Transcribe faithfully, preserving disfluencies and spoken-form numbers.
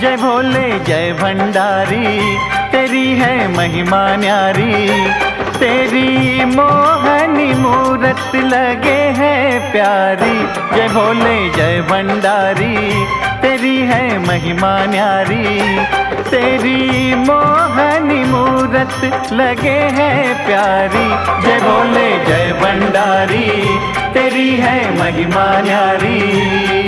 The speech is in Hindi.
जय भोले जय भंडारी, तेरी है महिमा न्यारी। तेरी मोहनी मूरत लगे है प्यारी। जय भोले जय भंडारी, तेरी है महिमा न्यारी। तेरी मोहनी मूरत लगे है प्यारी। जय भोले जय भंडारी, तेरी है महिमा न्यारी।